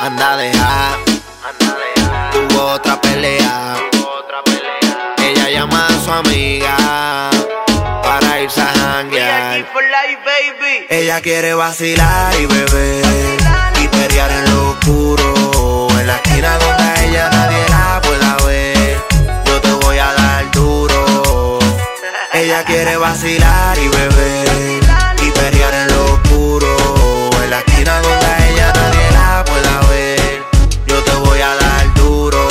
anda deja, tuvo otra pelea. Ella llama a su amiga para irse a janguear. Ella quiere vacilar y beber y pelear en lo oscuro, en la esquina donde a ella nadie la pueda ver. Yo te voy a dar duro. Ella quiere vacilar y beber y pelear en lo oscuro, en la esquina donde a ella nadie la pueda ver. Yo te voy a dar duro.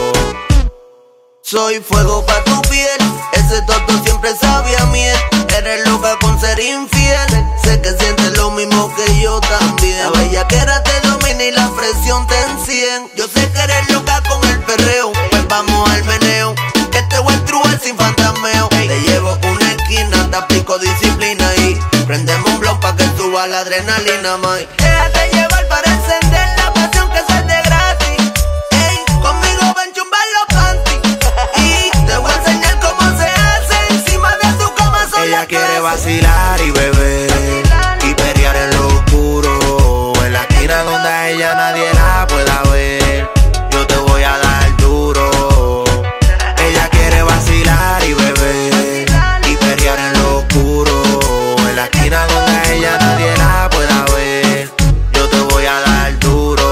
Soy fuego pa' tu piel, ese toto siempre sabe a miel. Eres loca con ser infiel, sé que sientes lo mismo que yo también. La bellaquera te domina y la presión te encien. Yo sé que eres loca con el perreo, pues vamos al meneo, que te voy a truer sin fantasmeo. Te llevo pa' una esquina, te aplico disciplina y prendemos un blog pa' que suba la adrenalina, mai. Déjate llevar para encender la pasión que se te gratis. Ey, conmigo ven chumbar los panties y te voy a enseñar cómo se hace encima de tu cama. Ella quiere vacilar y beber y pelear en lo oscuro, en la esquina donde a ella nadie la pueda ver. Yo te voy a dar duro. Ella quiere vacilar y beber y pelear en lo oscuro, en la esquina donde a ella nadie la pueda ver. Yo te voy a dar duro.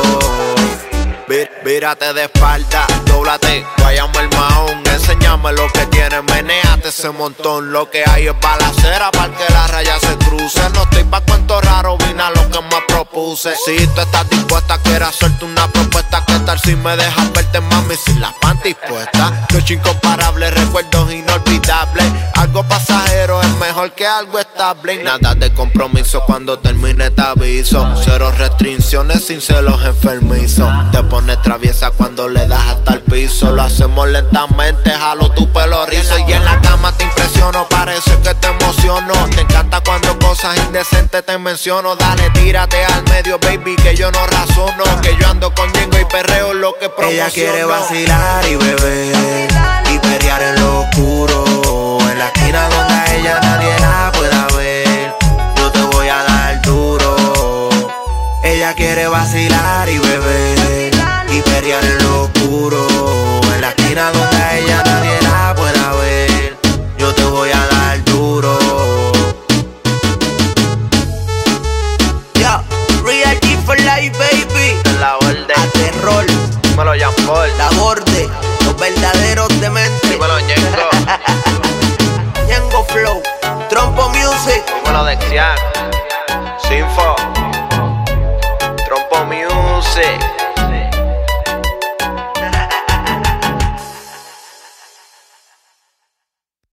Vírate de espalda, dóblate, vayamos el mahón. Enséñame lo que tienes, menéate ese montón. Lo que hay es balacera para que la raya se cruce. No estoy pa' cuentos raros, vine a lo que me propuse. Si tú estás dispuesta, quiero hacerte una propuesta. ¿Qué tal si me dejas verte, mami, sin las panties puestas? Noche incomparable, recuerdos inolvidables. Algo pasajero es mejor que algo estable. Nada de compromiso, cuando termine te aviso. Cero restricciones sin celos enfermizos. Te pones traviesa cuando le das hasta el piso. Lo hacemos lentamente, jalo tu pelo rizo. Y en la cama te impresiono, parece que te emociono. Te encanta cuando cosas indecentes te menciono. Dale, tírate al medio, baby, que yo no razono. Que yo ando con Ñengo y perreo lo que promociono. Ella quiere vacilar y beber y pelear en lo oscuro, en la esquina donde a ella nadie la pueda ver. Yo te voy a dar duro. Ella quiere vacilar y beber y pelear en lo oscuro, en la esquina donde a ella nadie la pueda ver. Yo te voy a dar duro. Ya, Real G for life, baby. La orden. A terror. Me lo llamo Paul. La borde, los verdaderos dementes. Dímelo, Ñengo. Ñengo Flow, Trompo Music. Dímelo, Dexian. Sinfo. Trompo Music.